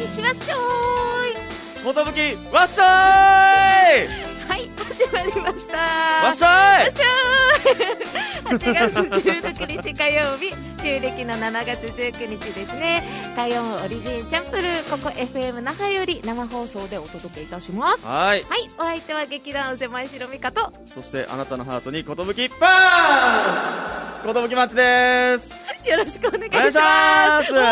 にちはっしょーい。 ことぶきわっしゃーい。 はい、始まりました。 わっしゃーい。 わっしゃーい。8月16日火曜日、旧暦の7月19日ですね。火曜オリジンチャンプルー、ここ FM 那覇より生放送でお届けいたします。 はい、 はい、お相手は劇団狭い白美香と、 そしてあなたのハートにことぶきパンチ、ことぶきマッチです。 よろしくお願いします。もう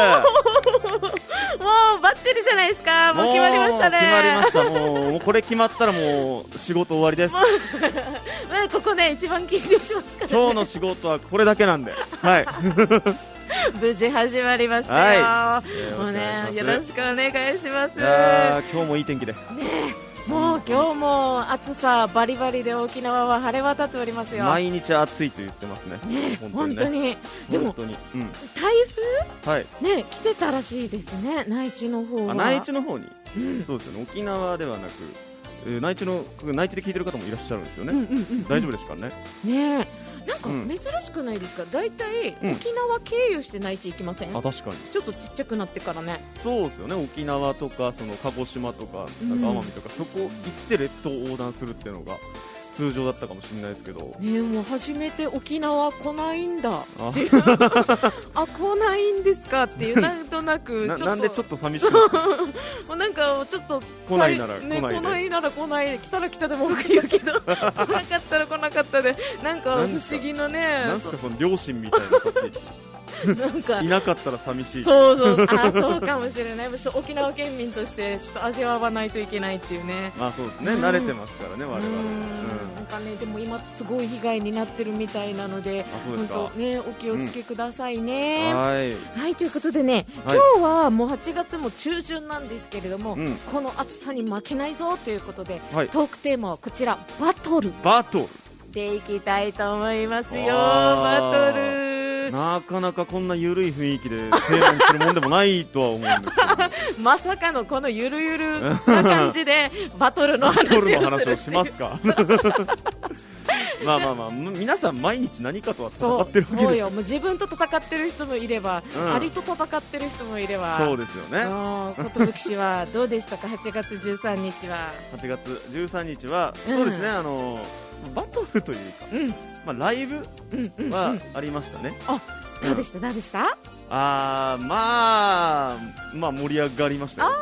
バッチリじゃないですか。もう決まりましたね。 決まりました。もうこれ決まったらもう仕事終わりです。 ここね一番緊張しますから、ね、 今日の仕事はこれだけなんで、はい無事始まりましたよ、 はい、 もうねよろしくお願いします。 今日もいい天気で、 もう今日も暑さバリバリで沖縄は晴れ渡っておりますよ。 毎日暑いと言ってますね。 本当に。でも台風、はいね、来てたらしいですね、内地の方は。 内地の方に、そうですよね。沖縄ではなく内地で聞いてる方もいらっしゃるんですよね。大丈夫ですかね。ねえ、なんか珍しくないですか。だいたい沖縄経由して内地行きません？ あ、確かにちょっとちっちゃくなってからね。 そうですよね。沖縄とかその鹿児島とかなんか奄美とか、そこ行って列島横断するっていうのが通常だったかもしれないですけど、 もう初めて沖縄来ないんだっていうあ、来ないんですかっていう、なんとなくなんでちょっと寂しくもうなんかちょっと来ないなら来ないで、 来ないなら来ないで、来たら来たでも僕言うけど来なかったら来なかったで、なんか不思議なね、 なんすかその両親みたいな立ち位置なんかいなかったら寂しい。 そうそうかもしれない。沖縄県民としてちょっと味わわないといけないっていうね。 まあそうですね、慣れてますからね我々は。 なんかね、でも今すごい被害になってるみたいなので、本当ね、お気をつけくださいね。はい、ということでね、今日はもう8月も中旬なんですけれども、この暑さに負けないぞということで、トークテーマはこちら、バトルでいきたいと思いますよ。バトルなかなかこんなゆるい雰囲気でテーマにするもんでもないとは思うんですけどまさかのこのゆるゆるな感じでバトルの話をしますかまあ皆さん毎日何かとは戦ってるわけです。 そうよ、もう自分と戦ってる人もいれば、アリと戦ってる人もいれば。 そうですよね。 寿氏はどうでしたか。8月13日は 8月13日は、そうですね、バトルというか、ライブはありましたね。 どうでした？ まあ盛り上がりましたよ。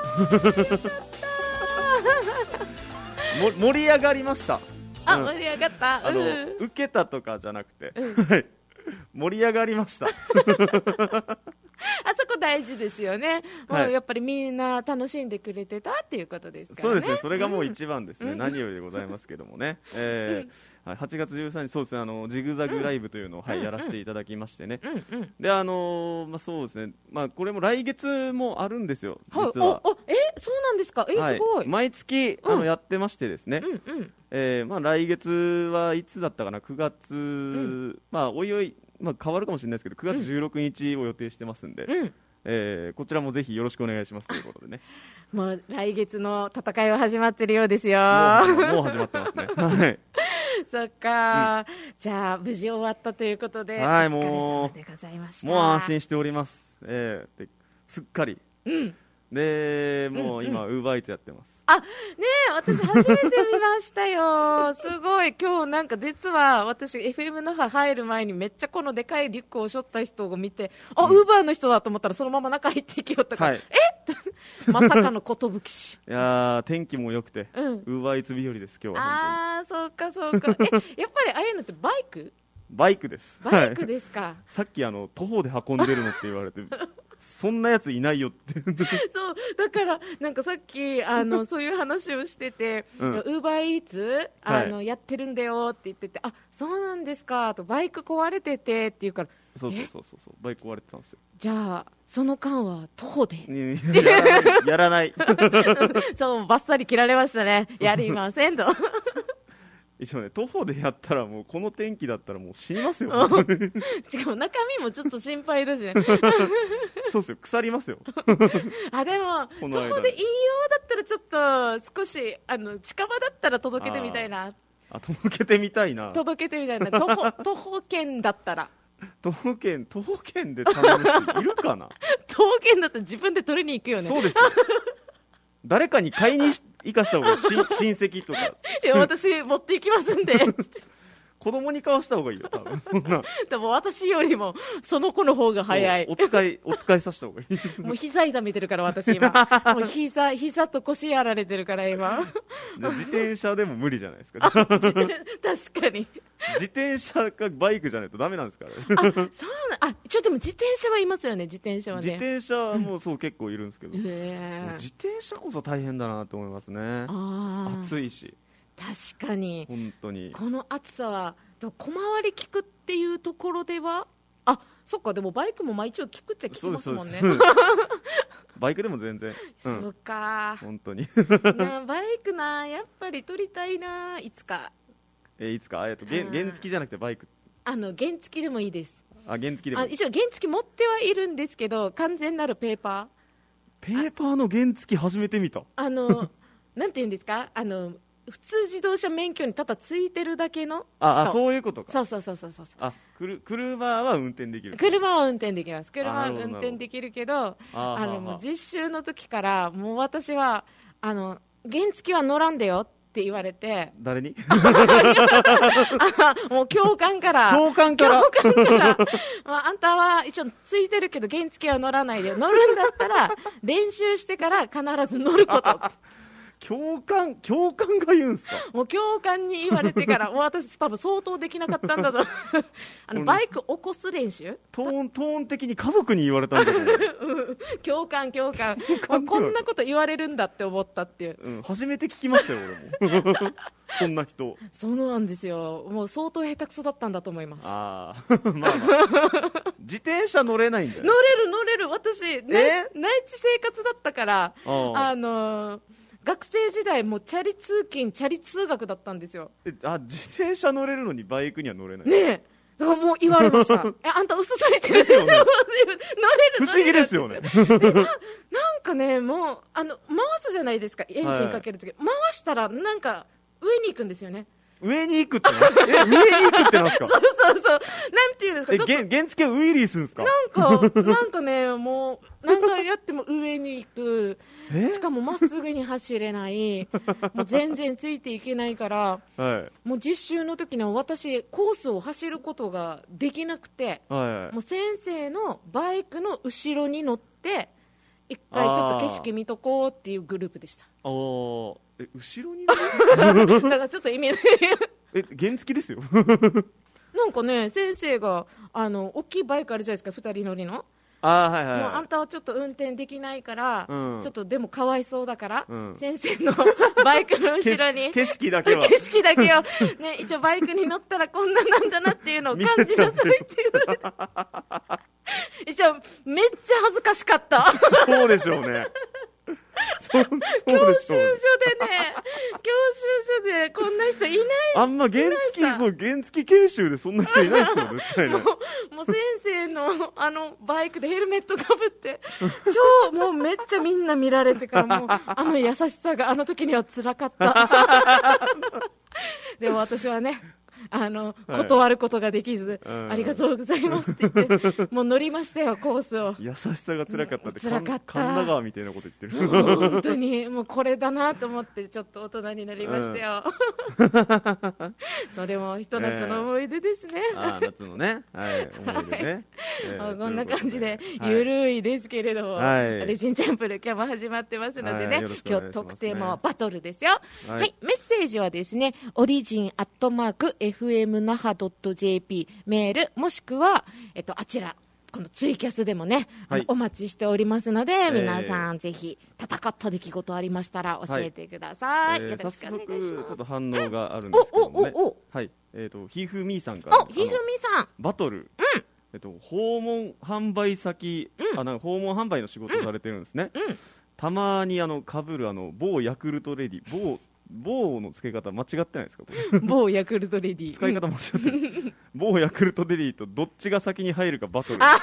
盛り上がりました。 盛り上がった。 受けたとかじゃなくて、盛り上がりました。 あそこ大事ですよね。もうやっぱりみんな楽しんでくれてたっていうことですからね。 そうですね、それがもう一番ですね。何よりでございますけどもね。8月13日、そうですね、ジグザグライブというのをやらせていただきましてね。で、そうですね、これも来月もあるんですよ、実は。 そうなんですか。すごい。 毎月やってましてですね。来月はいつだったかな、9月、おいおい変わるかもしれないですけど、9月16日を予定してますんで、こちらもぜひよろしくお願いしますということでね。 もう来月の戦いは始まってるようですよ。 もう始まってますね。はい。 そっか、じゃあ無事終わったということで、お疲れ様でございました。 もう安心しております。すっかり。で、もう今ウーバーイーツやってます。 私初めて見ましたよ。すごい。今日なんか実は私 FM 那覇入る前にめっちゃこのでかいリュックを背負った人を見て、ウーバーの人だと思ったらそのまま中入っていきよったから、まさかの寿氏。 いやー、天気も良くて、ウーバーイーツ日和です今日は。 そうかそうか。やっぱりああいうのってバイクです。 バイクですか。 さっき徒歩で運んでるのって言われてそんなやついないよってそうだからなんかさっきそういう話をしてて、ウーバーイーツやってるんだよって言ってて、そうなんですかと、バイク壊れててって言うから、 そうバイク壊れてたんですよ。 じゃあその間は徒歩でやらないそうバッサリ切られましたね。やりませんと一応ね、徒歩でやったらもうこの天気だったらもう死にますよ。 しかも中身もちょっと心配だしねそうですよ、腐りますよでも徒歩でいいようだったらちょっと少し近場だったら届けてみたいな。 届けてみたいな。 徒歩圏だったら徒歩券で頼む人いるかな。 徒歩券だったら自分で取りに行くよね。 そうですよ。誰かに買いに行かした方がいい。親戚とか。いや、私持って行きますんで。 子供に買わした方がいいよ、多分。 でも私よりもその子の方が早い。 お使いさせた方がいい。 もう膝痛めてるから私今。もう膝と腰やられてるから今。 じゃ自転車でも無理じゃないですか。 確かに。 自転車かバイクじゃないとダメなんですから。 そうな、でも自転車はいますよね、自転車はね。 自転車はもうそう結構いるんですけど。自転車こそ大変だなと思いますね。暑いし。 確かに本当にこの暑さは小回り利くっていうところではそっか、でもバイクも一応利くっちゃ利きますもんね。 バイクでも全然、 そうか本当にバイクやっぱり取りたいいつか原付じゃなくてバイク原付でもいいです。 原付でも一応原付持ってはいるんですけど、完全なるペーパーの原付初めて見た。 なんていうんですか、普通自動車免許にただついてるだけの人。 そういうことか。 そう車は運転できる。 車は運転できます。車は運転できるけど、もう実習の時からもう私は原付は乗らんでよって言われて。 誰にもう教官からあんたは一応ついてるけど原付は乗らないで、乗るんだったら練習してから必ず乗ること教官が言うんすか。 もう教官に言われてからもう私多分相当できなかったんだとバイク起こす練習トーン的に家族に言われたんだけど教官こんなこと言われるんだって思ったっていう、 初めて聞きましたよ俺もそんな人。 そうなんですよ。もう相当下手くそだったんだと思います。 まあ自転車乗れないんだよ。 乗れる私、内地生活だったから学生時代もチャリ通勤チャリ通学だったんですよ。 自転車乗れるのにバイクには乗れないねえ、だからもう言われましたあんた薄すぎてるですよね乗れる不思議ですよねなんかね、もう回すじゃないですか、エンジンかけるとき、回したらなんか上に行くんですよね。 上に行くってなんですか。上に行くってなんですかそうなんていうんですか、 原付はウィリーするんですか。 なんかね、もう何回やっても上に行くしかもまっすぐに走れないもう全然ついていけないから、もう実習の時には私コースを走ることができなくて、もう先生のバイクの後ろに乗って一回ちょっと景色見とこうっていうグループでした。 後ろにだからちょっと意味ない原付ですよなんかね、先生が大きいバイクあるじゃないですか、2人乗りの。もうあんたはちょっと運転できないから、ちょっとでもかわいそうだから、先生のバイクの後ろに景色だけを、 ね、一応バイクに乗ったらこんななんだなっていうのを感じなさいって言われた一応めっちゃ恥ずかしかったそうでしょうね教習所でこんな人いない。 あんま原付研修でそんな人いないですよ絶対ね。 もう先生のバイクでヘルメットかぶってもうめっちゃみんな見られてからもう優しさが時には辛かったでも私はね断ることができず、ありがとうございますって言ってもう乗りましたよ、コースを。優しさが辛かったって辛かった。 神田川みたいなこと言ってる本当にもうこれだなと思ってちょっと大人になりましたよ、それもひと夏の思い出ですね、 夏のね、思い出ね、 こんな感じでゆるいですけれども、レジンチャンプル今日も始まってますのでね、今日特テーマはバトルですよ。はい、メッセージはですね、オリジン@fmnaha.jp メールもしくは、あちらこのツイキャスでもね、お待ちしておりますので、皆さんぜひ戦った出来事ありましたら教えてください。よろしくお願いします。 早速ちょっと反応があるんですけどもね、ひふみさんからひふみさんバトル、訪問販売先、訪問販売の仕事をされてるんですね。たまにかぶる某ヤクルトレディ某の付け方間違ってないですかこれ某ヤクルトレディ使い方間違ってる某ヤクルトレディとどっちが先に入るかバトルな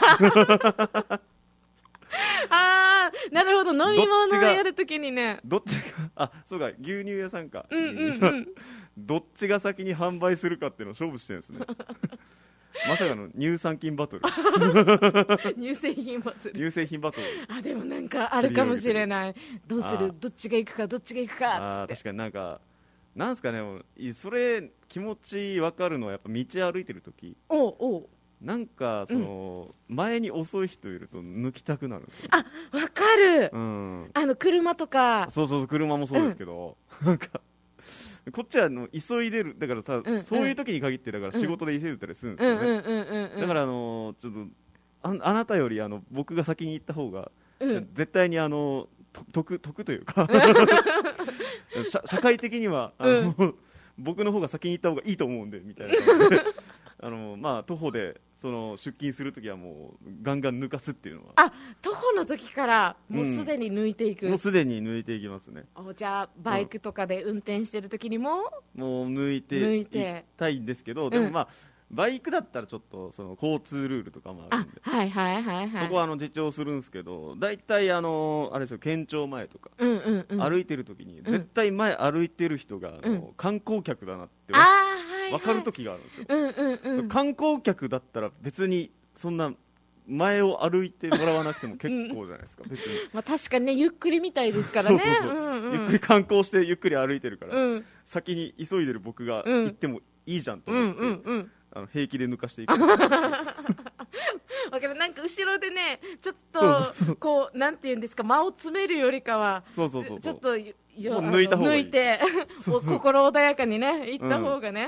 るほど、飲み物をやるときにね、 どっちがそうか、牛乳屋さんか、どっちが先に販売するかっていうのを勝負してるんですねまさかの乳酸菌バトル乳製品バトル乳製品バトル。 あ、でもなんかあるかもしれない。どうする、どっちが行くかどっちが行くかっつって。 確かになんかなんすかね、それ気持ち分かるのはやっぱ道歩いてる時、なんかその、前に遅い人いると抜きたくなるんですよ。 あ、分かる、車とか。 そう車もそうですけど、なんかこっちは急いでるだからさ、そういう時に限ってだから仕事で急いでたりするんですよね。だからちょっとあなたより僕が先に行った方が、絶対に得というか社会的には僕の方が先に行った方がいいと思うんでみたいなまあ徒歩で出勤するときはもうガンガン抜かすっていうのは。 徒歩の時からもうすでに抜いていく、 もうすでに抜いていきますね。 じゃあバイクとかで運転してる時にも、 もう抜いていきたいんですけど、でもまあバイクだったらちょっと交通ルールとかもあるんで、そこは自重するんですけど、大体あれですよ、県庁前とか、歩いてる時に絶対前歩いてる人が観光客だなって分かる時があるんですよ。観光客だったら別にそんな前を歩いてもらわなくても結構じゃないですか、別に。 まあ確かにね、ゆっくりみたいですからね。 ゆっくり観光してゆっくり歩いてるから、先に急いでる僕が行ってもいいじゃんと思って、平気で抜かしていく。わかる、なんか後ろでね、ちょっとこうなんていうんですか、間を詰めるよりかは、ちょっと抜いて心穏やかにね行った方がね。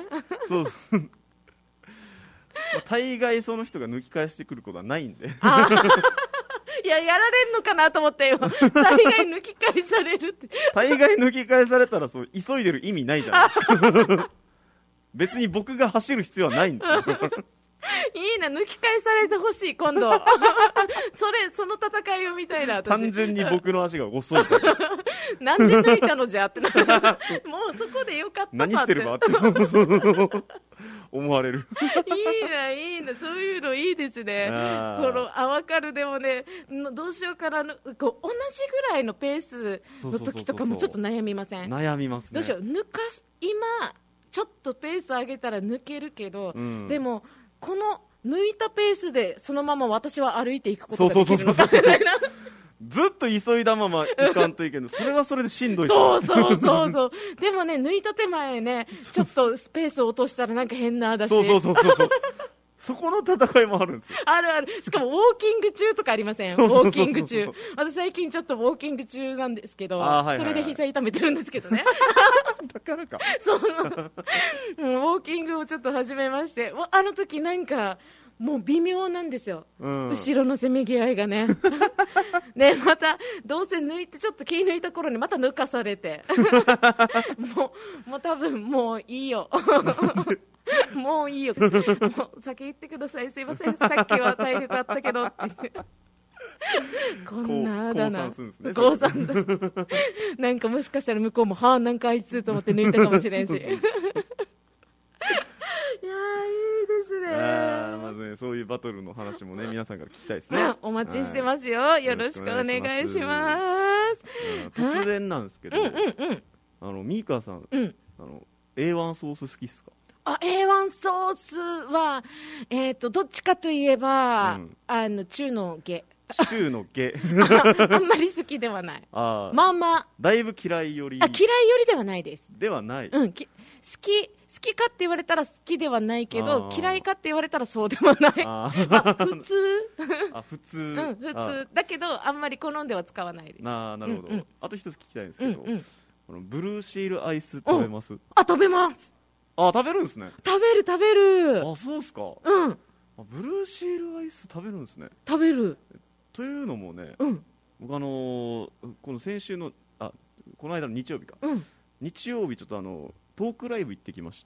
大概その人が抜き返してくることはないんで。 いや、やられんのかなと思ってよ。大概抜き返されるって。 大概抜き返されたら急いでる意味ないじゃないですか。別に僕が走る必要はないんですよ。 いいな、抜き返されてほしい、今度。その戦いを見たいな、私。 単純に僕の足が遅いから。 なんで抜いたのじゃってなる。もうそこでよかったさって。 何してるわって思われる。 いいな、そういうのいいですね。わかる。でもね、どうしようかな、同じぐらいのペースの時とかもちょっと悩みません？ 悩みますね。 どうしよう、今ちょっとペース上げたら抜けるけど、でもこの抜いたペースでそのまま私は歩いていくことができるのかみたいな。 ずっと急いだまま行かんといけない。それはそれでしんどいし。 そう。でもね、抜いた手前ね、ちょっとスペースを落としたらなんか変なだし。 そこの戦いもあるんですよ。 ある。しかもウォーキング中とかありません？ウォーキング中。私最近ちょっとウォーキング中なんですけど、それで膝痛めてるんですけどね。 だからか。 ウォーキングをちょっと始めまして、あの時なんか、もう微妙なんですよ、後ろのせめぎ合いがね。でまたどうせ抜いてちょっと気抜いた頃にまた抜かされてもう多分もういいよ。もういいよ、もう先行ってください、すいません、さっきは体力あったけどって言ってこんなだな、降参なんかもしかしたら向こうもなんかあいつと思って抜いたかもしれんし。いやいいですね。 まずね、そういうバトルの話もね、皆さんから聞きたいですね。 お待ちしてますよ。よろしくお願いします。 突然なんですけど、ミーカーさん、A1 ソース好きっすか ？A1 ソースは、どっちかといえば、中の下。 中の下。 あんまり好きではない。まあまあ。 だいぶ嫌いより。 嫌いよりではないです。 ではない。 好きかって言われたら好きではないけど、嫌いかって言われたらそうではない。普通。 普通。 普通。だけど、あんまり好んでは使わないです。 なるほど。あと一つ聞きたいんですけど、ブルーシールアイス食べます？ 食べます。 食べるんですね。 食べる。 そうっすか。ブルーシールアイス食べるんですね。 食べる。 というのもね、僕この先週のこの間の日曜日か。日曜日ちょっとトークライブ行ってきまして。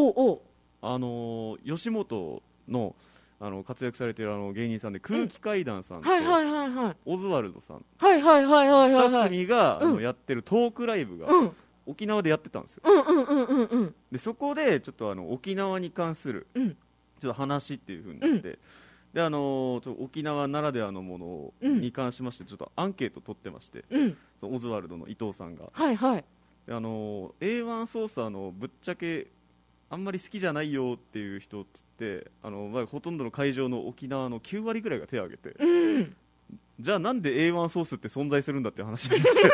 吉本の活躍されている芸人さんで空気階段さんとオズワルドさん2組がやってるトークライブが沖縄でやってたんですよ。でそこでちょっと沖縄に関するちょっと話っていう風になって、で沖縄ならではのものに関しましてちょっとアンケート取ってまして、オズワルドの伊藤さんが、A1 ソースぶっちゃけあんまり好きじゃないよっていう人っつってほとんどの会場の沖縄の9割ぐらいが手を挙げて、うん、じゃあなんで A1 ソースって存在するんだって話になって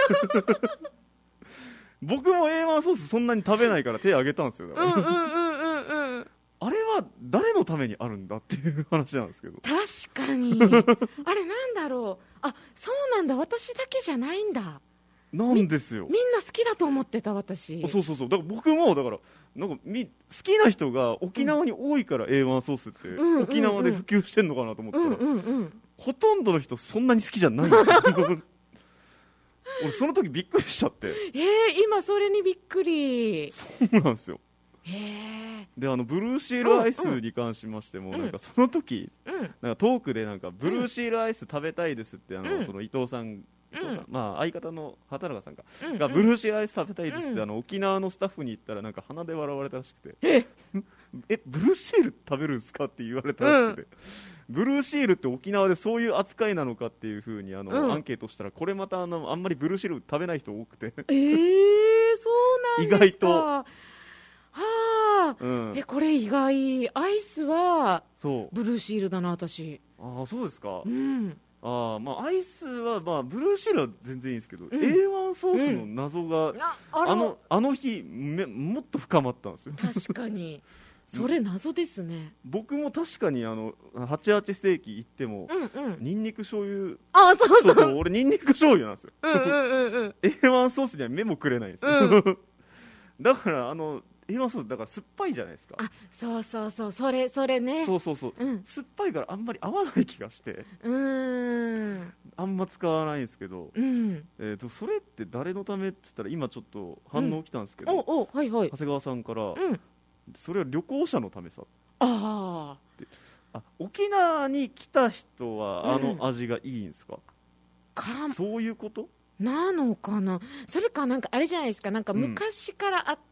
僕も A1 ソースそんなに食べないから手を挙げたんですよ。だからあれは誰のためにあるんだっていう話なんですけど。 確かにあれなんだろう、あ、そうなんだ、私だけじゃないんだ。 なんですよ。 みんな好きだと思ってた私。 そうだから僕もだからなんか好きな人が沖縄に多いから A1 ソースって沖縄で普及してんのかなと思ったら、ほとんどの人そんなに好きじゃないんですよ俺その時びっくりしちゃって、 今それにびっくり。 そうなんですよ。でブルーシールアイスに関しましても、なんかその時、なんかトークでなんかブルーシールアイス食べたいですってその伊藤さん、まあ、相方の畑中さんがブルーシールアイス食べたいですって沖縄のスタッフに言ったらなんか鼻で笑われたらしくてブルーシール食べるんですかって言われたらしくて、ブルーシールって沖縄でそういう扱いなのかっていう風にアンケートしたら、これまたあんまりブルーシール食べない人多くてそうなんですか。 意外とはあ、これ意外。アイスはブルーシールだな私。 ああ、そうですか。まあ、アイスは、まあ、ブルーシールは全然いいんですけど、A1 ソースの謎が、あの日もっと深まったんですよ。 確かにそれ謎ですね。 僕も確かに88ステーキ行っても、ニンニク醤油、そう俺ニンニク醤油なんですよ。A1 ソースには目もくれないんですよ。だからA1 ソースだから酸っぱいじゃないですか。 そうそれね。 そう、酸っぱいからあんまり合わない気がして、あんま使わないんですけど、それって誰のためって言ったら今ちょっと反応来たんですけど、長谷川さんから、それは旅行者のためさ。沖縄に来た人は味がいいんですか？そういうことなのかな。それかなんかあれじゃないですか、なんか昔からあって、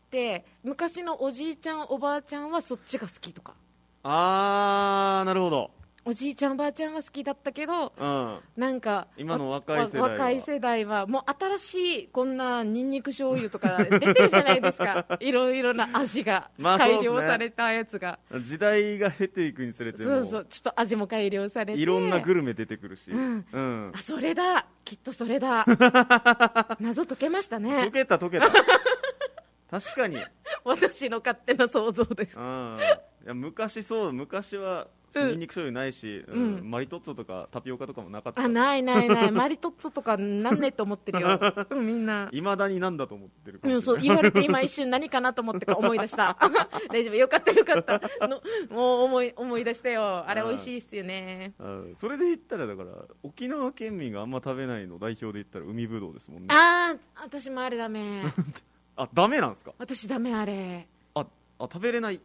昔のおじいちゃんおばあちゃんはそっちが好きとか。 なるほど。 おじいちゃんおばあちゃんは好きだったけど、なんか今の若い世代はもう新しいこんなニンニク醤油とか出てるじゃないですかいろいろな味が改良されたやつが、 時代が経ていくにつれてもちょっと味も改良されていろんなグルメ出てくるし、 それだ、きっとそれだ謎解けましたね。 解けた確かに私の勝手な想像です。 いや昔はニンニク醤油ないし、マリトッツォとかタピオカとかもなかった。 ないマリトッツォとかなんねえと思ってるよみんな。 いまだになんだと思ってるかそう言われて今一瞬何かなと思ってか思い出した大丈夫、よかったもう思い出したよ。あれ美味しいっすよね。 それで言ったらだから沖縄県民があんま食べないの代表で言ったら海ぶどうですもんね。 私もあれダメダメなんですか？ 私ダメあれ。 食べれない。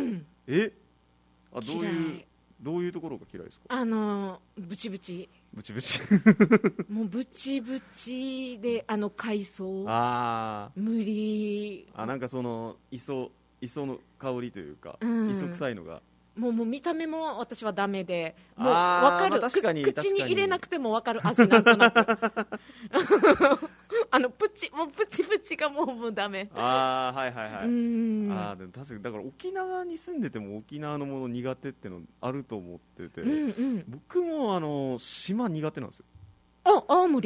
どういうところが嫌いですか？ ブチブチもうブチブチで海藻無理。 なんかその磯の香りというか、磯臭いのがもう見た目も私はダメで、もう分かる、口に入れなくても分かる味なんとなくプチプチがもうダメ。 でも確かにだから沖縄に住んでても沖縄のもの苦手ってのあると思ってて、僕も島苦手なんですよ。 青森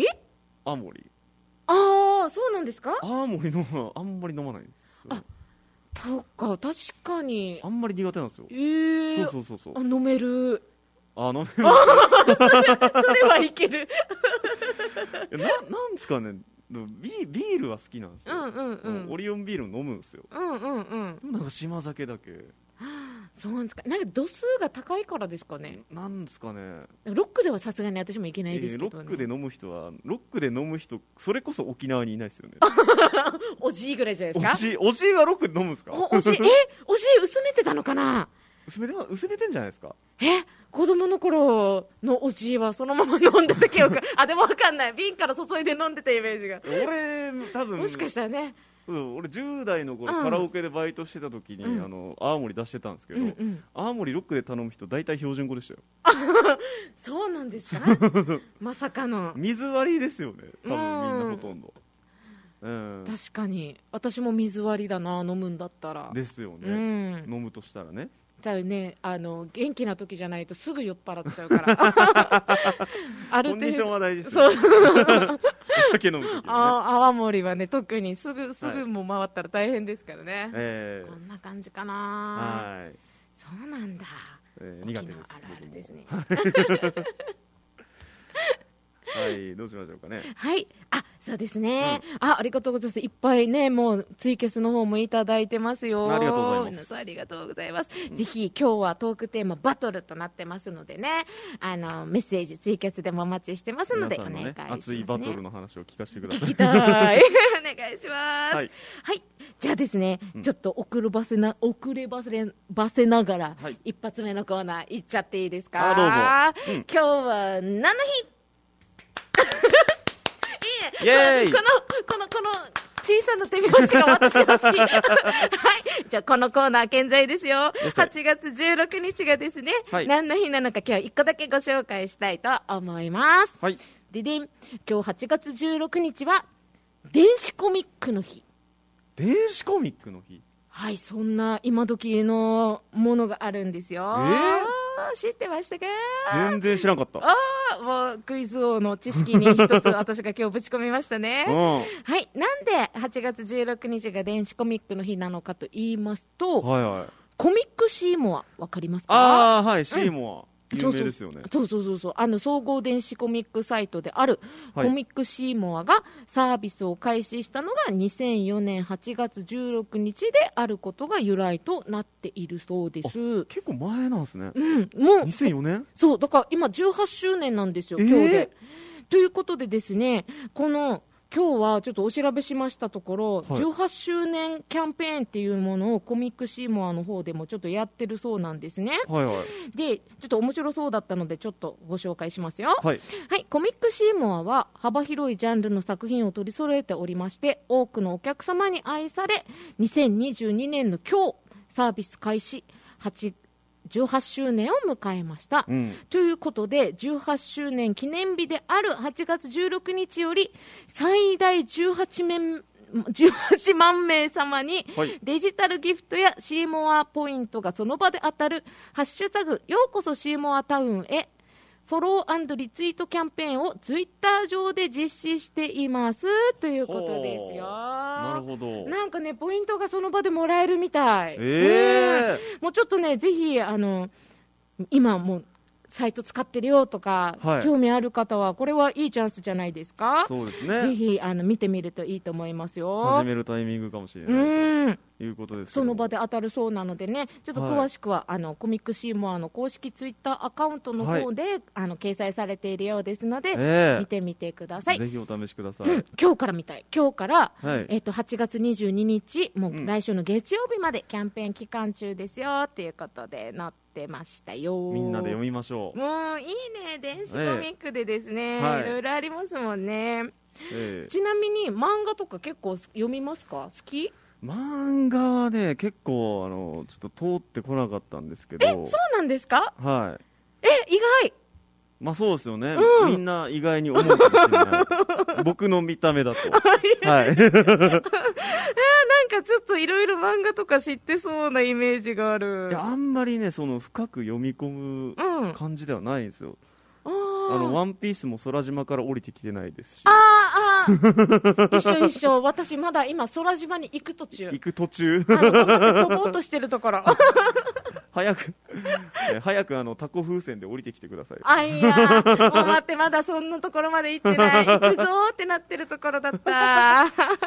そうなんですか？ 青森のあんまり飲まないんですよ。 そうか、確かにあんまり苦手なんですよ。そう飲める。 飲めるそれはいけるなんですかね、ビールは好きなんですよ。オリオンビール飲むんですよ。なんか島酒だけ。 そうなんですか。なんか度数が高いからですかね。 なんですかね。 ロックではさすがに私もいけないですけどね。 ロックで飲む人それこそ沖縄にいないですよねおじいぐらいじゃないですか。 おじいがロックで飲むんですか？ おじい薄めてたのかな。 薄めてんじゃないですか。 子供の頃のおじいはそのまま飲んでた記憶でも分かんない、瓶から注いで飲んでたイメージが。 俺多分もしかしたらね、 俺10代の頃カラオケでバイトしてた時に、青森出してたんですけど、青森ロックで頼む人大体標準語でしたよそうなんですかまさかの水割りですよね、多分みんなほとんど。 確かに私も水割りだな、飲むんだったら。 ですよね、飲むとしたらね。 だよね、元気な時じゃないとすぐ酔っ払っちゃうからある程度コンディションは大事ですよね。お酒飲む時はね。 泡盛はね、特にすぐも回ったら大変ですからね。こんな感じかな。はい、そうなんだ。 苦手です。 あるあるですね。 はい、どうしましょうかね。 はい、そうですね、ありがとうございます。いっぱいね、もうツイキャスの方もいただいてますよ。 ありがとうございます。 皆さんありがとうございます。ぜひ今日はトークテーマバトルとなってますのでね、メッセージツイキャスでもお待ちしてますので、お願いしますね。 熱いバトルの話を聞かせてください。 聞きたいお願いします。はい、じゃあですね、ちょっと遅ればせながら、一発目のコーナーいっちゃっていいですか。 どうぞ。 今日は何の日いいね、 この小さな手拍子が私は好きはい、じゃあこのコーナー健在ですよ。8月16日がですね、何の日なのか今日1個だけご紹介したいと思います。ででん、今日8月16日は電子コミックの日。 電子コミックの日。 はい、そんな今時のものがあるんですよ。知ってましたか？ 全然知らんかった。 もうクイズ王の知識に一つ私が今日ぶち込みましたね。はい、なんで8月16日が電子コミックの日なのかと言いますと、コミックシーモアわかりますか？ はい、シーモア。有名ですよね。 そう総合電子コミックサイトであるコミックシーモアがサービスを開始したのが2004年8月16日であることが由来となっているそうです。 結構前なんですね。 もう 2004年？ そうだから今18周年なんですよ、今日で。ということでですね、今日はちょっとお調べしましたところ、18周年キャンペーンっていうものをコミックシーモアの方でもちょっとやってるそうなんですね。でちょっと面白そうだったのでちょっとご紹介しますよ。コミックシーモアは幅広いジャンルの作品を取り揃えておりまして、多くのお客様に愛され、2022年の今日サービス開始18周年を迎えました、ということで18周年記念日である8月16日より最大18万名様にデジタルギフトやシーモアポイントがその場で当たるハッシュタグようこそシーモアタウンへフォロー&リツイートキャンペーンをツイッター上で実施していますということですよ。 なるほど。 なんかね、ポイントがその場でもらえるみたい。もうちょっとね、ぜひ今もうサイト使ってるよとか、興味ある方はこれはいいチャンスじゃないですか。 そうですね。 ぜひ見てみるといいと思いますよ。 始めるタイミングかもしれないということですけど、 その場で当たるそうなのでね、ちょっと詳しくは、コミックシーモアの公式ツイッターアカウントの方で、掲載されているようですので、見てみてください。 ぜひお試しください。 今日から見たい。今日から、8月22日もう来週の月曜日までキャンペーン期間中ですよということで載ってましたよ。 みんなで読みましょう。 もういいね、電子コミックでですね、いろいろありますもんね。ちなみに漫画とか結構読みますか？好き？ 漫画はね、結構ちょっと通ってこなかったんですけど。 そうなんですか？意外。 まあそうですよね、みんな意外に思うかもしれない僕の見た目だとなんかちょっといろいろ漫画とか知ってそうなイメージがある。 いや、あんまりね、深く読み込む感じではないんですよ。ワンピースも空島から降りてきてないですし。 一緒私まだ今空島に行く途中飛ぼうとしてるところ早くタコ風船で降りてきてください。 いやもう待って、まだそんなところまで行ってない。行くぞーってなってるところだった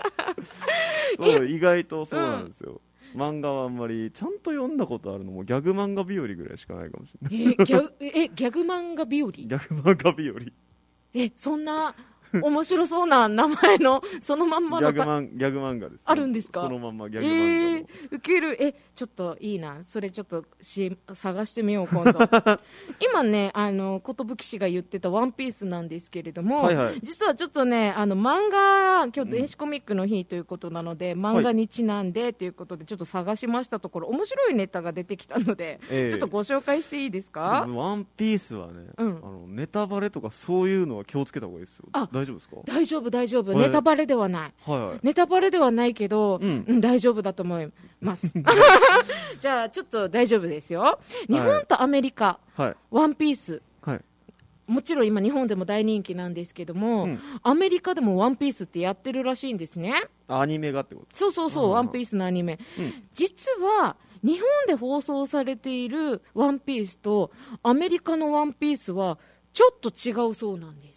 意外とそうなんですよ。漫画はあんまりちゃんと読んだことあるのもギャグ漫画日和ぐらいしかないかもしれない。 ギャグ漫画日和？ ギャグ漫画日和。 そんな面白そうな名前のそのまんまのギャグ漫画です、ね、 あるんですか？ そのまんまギャグ漫画の、ウケる。ちょっといいな、それちょっと探してみよう今度今ね、寿氏が言ってたワンピースなんですけれども、実はちょっとね、漫画今日電子コミックの日ということなので、漫画にちなんでということでちょっと探しましたところ、面白いネタが出てきたので、ちょっとご紹介していいですか？ ワンピースはね、ネタバレとかそういうのは気をつけた方がいいですよ。大大丈夫ですか？ 大丈夫大丈夫、ネタバレではない、 はいはい、 ネタバレではないけど、大丈夫だと思いますじゃあちょっと大丈夫ですよ。日本とアメリカ、ワンピース、もちろん今日本でも大人気なんですけども、アメリカでもワンピースってやってるらしいんですね。 アニメがってこと？ そうそうそう、ワンピースのアニメ、実は日本で放送されているワンピースとアメリカのワンピースはちょっと違うそうなんです。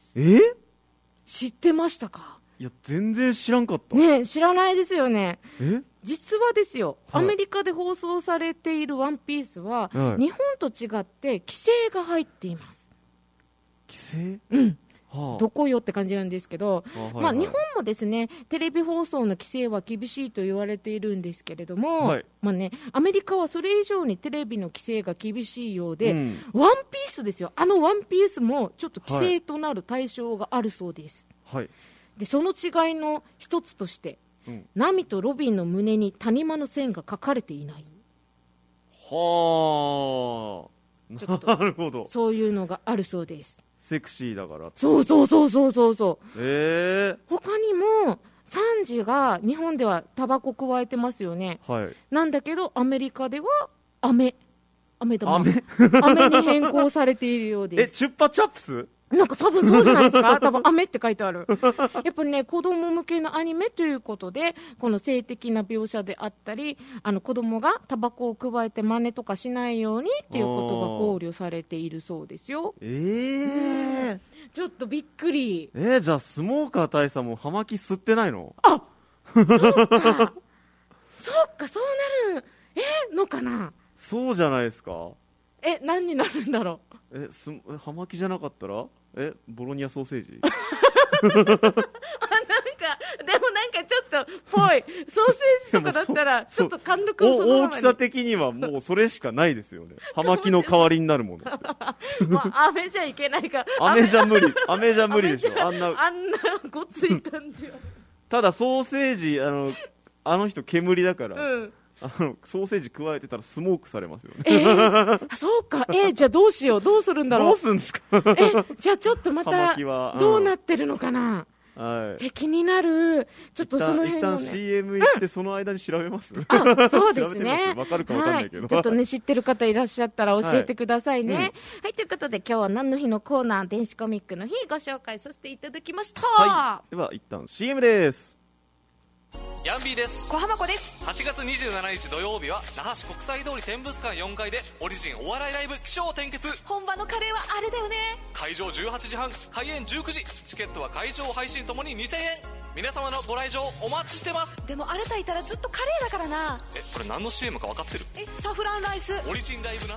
知ってましたか？ いや全然知らんかった。 ね、知らないですよね。実はですよ、アメリカで放送されているワンピースは、日本と違って規制が入っています。 規制？ どこよって感じなんですけど、日本もですね、テレビ放送の規制は厳しいと言われているんですけれども、アメリカはそれ以上にテレビの規制が厳しいようで、ワンピースですよ、あのワンピースもちょっと規制となる対象があるそうです。でその違いの一つとして、ナミとロビンの胸に谷間の線が書かれていない。 はあ、なるほど。 そういうのがあるそうです。 セクシーだから。 そうそうそうそうそうそう。他にもサンジが日本ではタバコ加えてますよね。なんだけどアメリカでは飴玉飴に変更されているようです。 チュッパチャップス？ なんか多分そうじゃないですか。多分飴って書いてある。やっぱりね、子供向けのアニメということで、この性的な描写であったり、子供がタバコを加えて真似とかしないようにっていうことが考慮されているそうですよ。ちょっとびっくり。 じゃあスモーカー大佐も葉巻吸ってないの？ そうかそうか、そうなるのかな。 そうじゃないですか。 何になるんだろう。 葉巻じゃなかったらボロニアソーセージでもなんかちょっとぽい。ソーセージとかだったらちょっと貫禄をそのままに。 大きさ的にはもうそれしかないですよね。葉巻の代わりになるもの飴じゃいけないか。 飴じゃ無理でしょ。あんなごつい感じは。 ただソーセージあの人煙だから、ソーセージ加えてたらスモークされますよね。 そうか。じゃあどうしよう。どうするんだろう。 どうするんですか。 じゃあちょっとまたどうなってるのかな。気になる。ちょっとその辺のね。 一旦 CM 行ってその間に調べます。 そうですね。 わかるかわかんないけど。 ちょっとね、知ってる方いらっしゃったら教えてくださいね。はい、ということで今日は何の日のコーナー、電子コミックの日ご紹介させていただきました。 では一旦 CM です。 ヤンビーです。 小浜子です。 8月27日土曜日は那覇市国際通り天物館4階でオリジンお笑いライブ起承転結。 本場のカレーはあれだよね。 会場18時半、開演19時。チケットは会場配信ともに2000円。皆様のご来場お待ちしてます。 でもあなたいたらずっとカレーだからな。 これ何の CM か分かってる？ サフランライスオリジンライブな。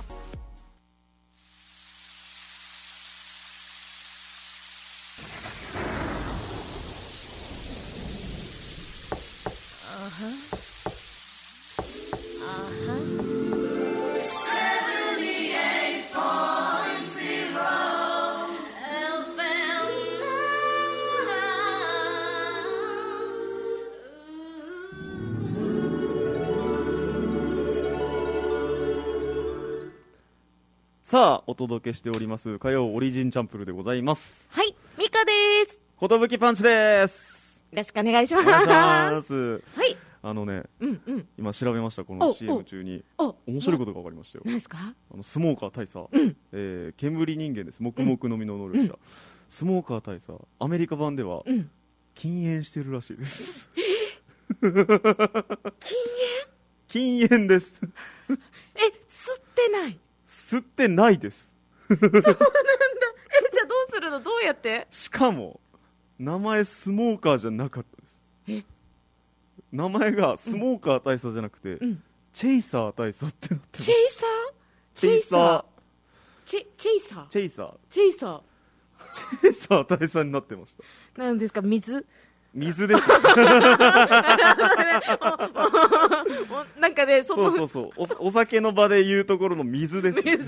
さあお届けしております火曜オリジンチャンプルでございます。 はい、ミカです。 ことぶきパンチです。 よろしくお願いします。 はい。今調べました。この CM 中に面白いことが分かりましたよ。 何ですか？ スモーカー大佐、煙人間です。黙々の実の能力者、スモーカー大佐、アメリカ版では禁煙してるらしいです。禁煙です。 吸ってない？ 吸ってないです。 そうなんだ。じゃあどうするの？どうやって？ しかも名前スモーカーじゃなかったです。名前がスモーカー大佐じゃなくて、チェイサー大佐ってなってます。チェイサー大佐になってました。 何ですか？水ですね。 なんかね、 そうお酒の場で言うところの水です。ち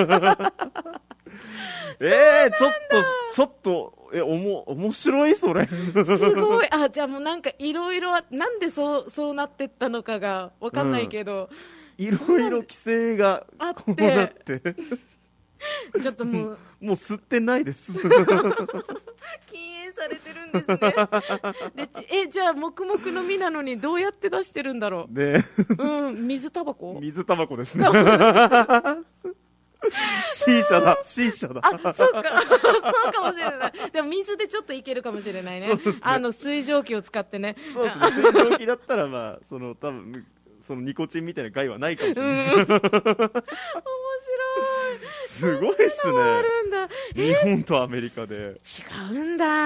ょっと面白いそれ。 すごい。じゃあもうなんかいろいろなんでそうなってったのかがわかんないけど、 いろいろ規制がこうなってちょっともう吸ってないです。 禁煙されてるですね。でじゃあ黙々の実なのにどうやって出してるんだろう。うん、水タバコですね。C 社だ。 あ、そうかそうかもしれない。でも水でちょっといけるかもしれないね。水蒸気を使ってね。 そうですね。水蒸気だったら多分そのニコチンみたいな害はないかもしれない。面白い。すごいっすね。あるんだ。日本とアメリカで違うんだ。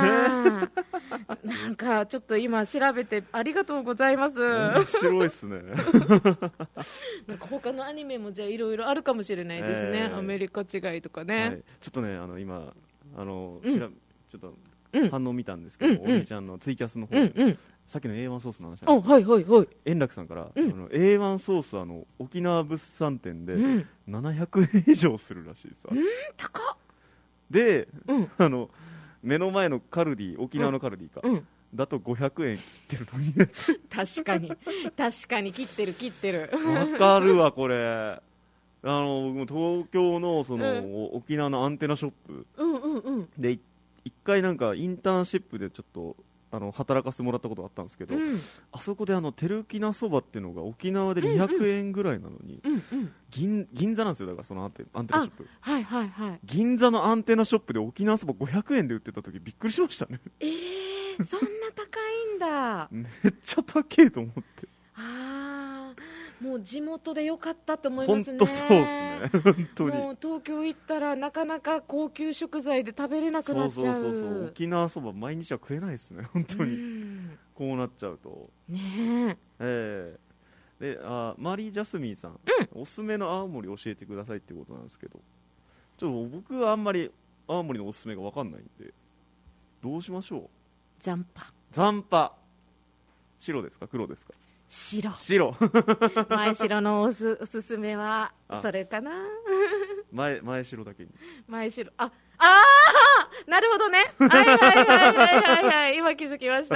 なんかちょっと今調べてありがとうございます。 面白いっすね。 なんか他のアニメもじゃあいろいろあるかもしれないですね。アメリカ違いとかね。 ちょっとね今ちょっと反応見たんですけど、お兄ちゃんのツイキャスの方で。さっきの A1 ソースの話なんですけど、円楽さんから、A1 ソースは沖縄物産展で700円以上するらしいです。 高っ。 で、目の前のカルディ、沖縄のカルディか、だと500円切ってるのにね。 確かに切ってる。 わかるわこれ。東京の沖縄のアンテナショップで一回なんかインターンシップでちょっと働かせてもらったことがあったんですけど、あそこでテルキナそばっていうのが沖縄で200円ぐらいなのに、銀座なんですよ。だからそのアンテナショップ、銀座のアンテナショップで沖縄そば500円で売ってた時びっくりしましたね。 そんな高いんだ。 めっちゃ高いと思って。 もう地元でよかったと思いますね。 本当そうですね。本当に。 もう東京行ったらなかなか高級食材で食べれなくなっちゃう。 そう沖縄そば毎日は食えないですね。本当に。こうなっちゃうと。 ねでマリー・ジャスミンさん、おすすめの青森教えてくださいってことなんですけど、僕はあんまり青森のおすすめが分かんないんで、どうしましょう。 残波。白ですか黒ですか。 白。前白のおすすめはそれかな。 前白だけに。 前白。なるほどね。はい。今気づきました。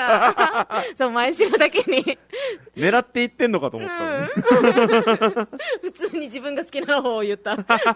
そう、前白だけに。 狙っていってんのかと思ったの、 普通に自分が好きな方を言った。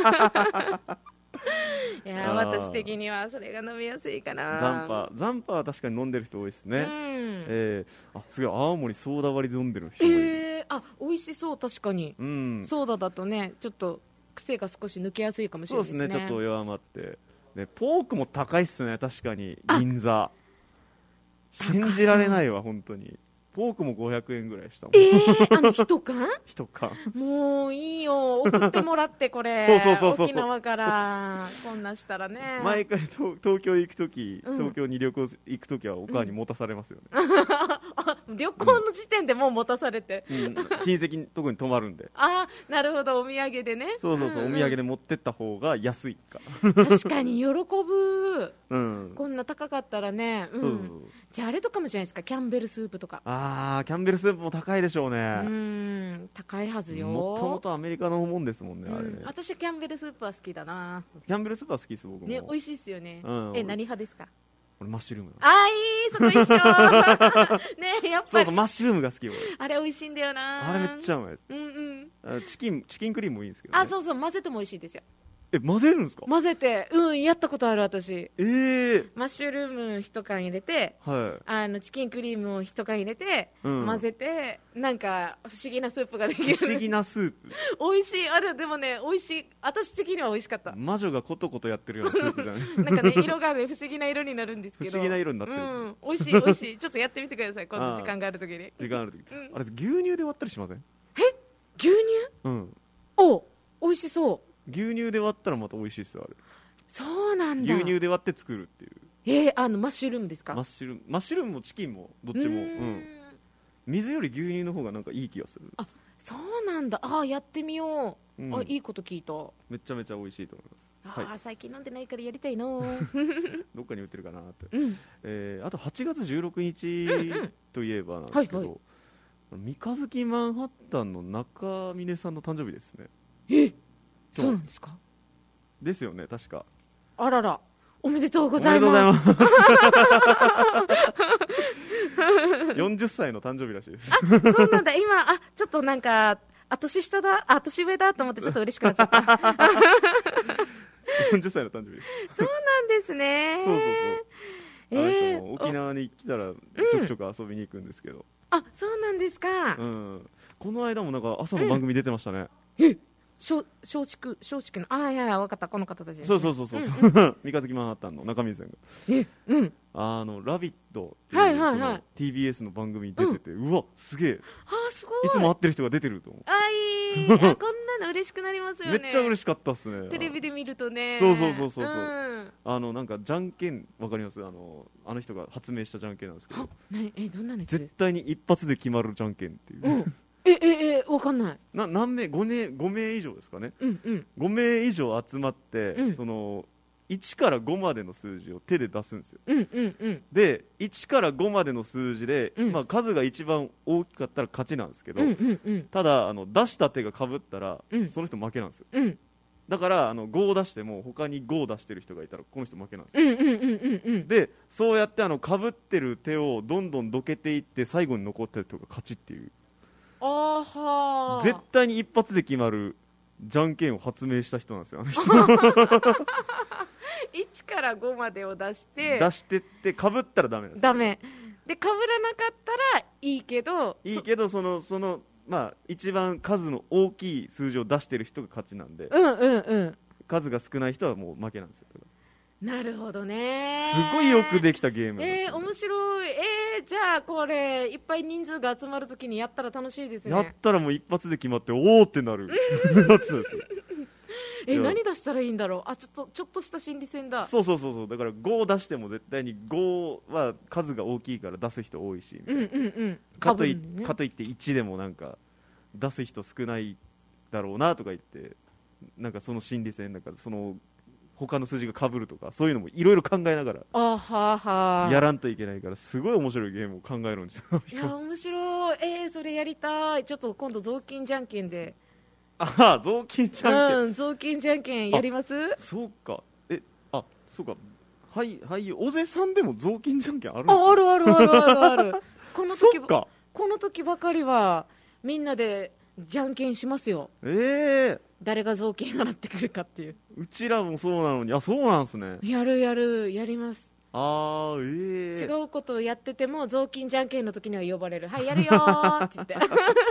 いや私的にはそれが飲みやすいかな。 残波は確かに飲んでる人多いですね。すごい青森ソーダ割りで飲んでる人もいる。 美味しそう。確かに、ソーダだとねちょっと癖が少し抜けやすいかもしれないですね。 そうですね、ちょっと弱まってね。ポークも高いっすね。確かに銀座信じられないわ本当に。ポークも500円ぐらいしたもん。 一缶もういいよ、送ってもらってこれ。沖縄からこんなしたらね。 毎回東京行くとき、東京に旅行行くときはお母に持たされますよね。 旅行の時点でもう持たされて、 親戚のとこに泊まるんで。 なるほど。お土産でね。 そう、お土産で持ってった方が安いか。 確かに喜ぶ。こんな高かったらね。じゃああれとかもじゃないですか、キャンベルスープとか。 キャンベルスープも高いでしょうね。高いはずよ。 もともとアメリカのもんですもんね、あれね。 私キャンベルスープは好きだな。 キャンベルスープは好きです僕も。 ね、美味しいですよね。何派ですか。 俺マッシュルーム。 いい、そこ一緒。ね、やっぱり。 そうマッシュルームが好き俺。 あれ美味しいんだよな。 あれめっちゃうまい。チキンクリームもいいんですけどね。 そう混ぜても美味しいですよ。 混ぜるんですか。 混ぜて、やったことある私。マッシュルーム一缶入れて、チキンクリームを一缶入れて、混ぜて、なんか不思議なスープができる。 不思議なスープ。 美味しい。でもね、美味しい。私的には美味しかった。 魔女がコトコトやってるようなスープじゃない。 なんかね、色がね、不思議な色になるんですけど。 不思議な色になってる。 美味しい。ちょっとやってみてください。今度時間があるときに。 あれ牛乳で割ったりしません。 牛乳。美味しそう。 牛乳で割ったらまた美味しいですよあれ。 そうなんだ。 牛乳で割って作るっていう。 マッシュルームですか。 マッシュルームもチキンもどっちも。水より牛乳の方がなんかいい気がする。 そうなんだ。やってみよう。いいこと聞いた。 めちゃめちゃ美味しいと思います。最近飲んでないからやりたいな。 どっかに売ってるかなって。あと8月16日といえばなんですけど、三日月マンハッタンの中峰さんの誕生日ですね。 そうなんですか。 ですよね確か。 あらら、おめでとうございます。 40歳の誕生日らしいです。 そうなんだ。今ちょっとなんか年上だと思ってちょっと嬉しくなっちゃった。 40歳の誕生日です。 そうなんですね。 沖縄に来たらちょくちょく遊びに行くんですけど、 あ、そうなんですか。 この間もなんか朝の番組出てましたね。 松竹の、いやいや、分かった、この方たちです、 ね、そう、三日月マンハッタンの中水さんがラビットっていう、TBS の番組に出てて、うわ、すげえ、 すごい、 いつも会ってる人が出てると思う。 いいこんなの嬉しくなりますよね。 めっちゃ嬉しかったっすね。 テレビで見るとね。 そう、なんかじゃんけんわかります？あの人が発明したじゃんけんなんですけど、 どんなやつ？ 絶対に一発で決まるじゃんけんっていう。 わかんない。 何名5名以上ですかね。5名以上集まって、その1から5までの数字を手で出すんですよ。で1から5までの数字で、数が一番大きかったら勝ちなんですけど、ただ出した手がかぶったら、その人負けなんですよ。だから5を出しても他に5を出してる人がいたらこの人負けなんですよ。でそうやってかぶってる手をどんどんどけていって最後に残った人が勝ちっていう、絶対に一発で決まるじゃんけんを発明した人なんですよ、あの人。1 から5までを出してってかぶったらダメなんですよ。 ダメで、かぶらなかったらいいけどその一番数の大きい数字を出してる人が勝ちなんで、数が少ない人はもう負けなんですよ。 なるほどね。 すごいよくできたゲームです、ね。 面白い。じゃあこれいっぱい人数が集まるときにやったら楽しいですね。 やったらもう一発で決まっておーってなるやつですよ。 何出したらいいんだろう。ちょっとした心理戦だ。 そうだから5出しても絶対に5は数が大きいから出す人多いし、かといって1でもなんか出す人少ないだろうなとか言って、なんかその心理戦、なんかその他の数字が被るとかそういうのもいろいろ考えながらやらんといけないから、すごい面白いゲームを考えるんですよ。 いや面白い。それやりたい。ちょっと今度雑巾じゃんけんで。 雑巾じゃんけん、 雑巾じゃんけんやります？ そうか。そうか。尾瀬さんでも雑巾じゃんけんあるんですか？ ある。この時ばかりはみんなでじゃんけんしますよ。誰が雑巾払ってくるかっていう。 うちらもそうなのに。そうなんですね。 やります。違うことをやってても雑巾じゃんけんの時には呼ばれる。やるよーって言って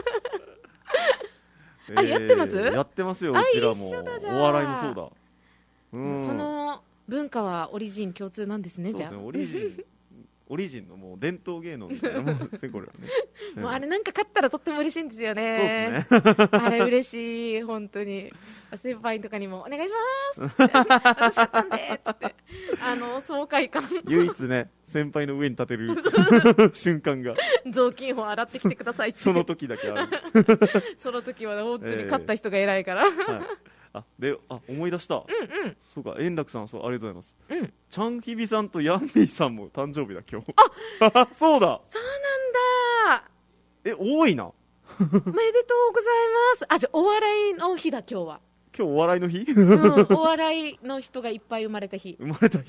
やってます？ やってますよ、うちらも。お笑いもそうだ。 その文化はオリジン共通なんですね。 そうですね、オリジンのもう伝統芸能みたいなもんですね、これはね。 もうあれなんか勝ったらとっても嬉しいんですよね。 そうですね。 あれ嬉しい、本当に。先輩とかにもお願いしますって私勝ったんでっつって爽快感。 唯一ね、先輩の上に立てる瞬間が雑巾を洗ってきてくださいってその時だけある。 その時は本当に勝った人が偉いから。 思い出した。そうか、円楽さん、ありがとうございます。チャンヒビさんとヤンミーさんも誕生日だ今日。そうだ。 そうなんだ。 多いな。 おめでとうございます。じゃあお笑いの日だ今日は。 今日お笑いの日？ お笑いの人がいっぱい生まれた日。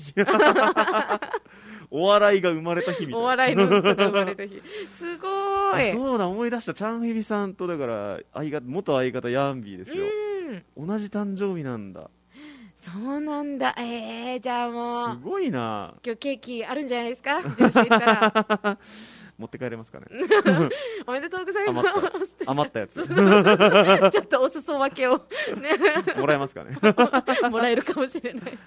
お笑いが生まれた日みたいな。 お笑いの人が生まれた日。すごい。 そうだ、思い出した。チャンヒビさんとだから元相方ヤンビーですよ。同じ誕生日なんだ。 そうなんだ。じゃあもうすごいな。 今日ケーキあるんじゃないですか？事務所行ったら持って帰れますかね。 おめでとうございます。 余ったやつ。 ちょっとお裾分けを、ね、 もらえますかね。 もらえるかもしれない。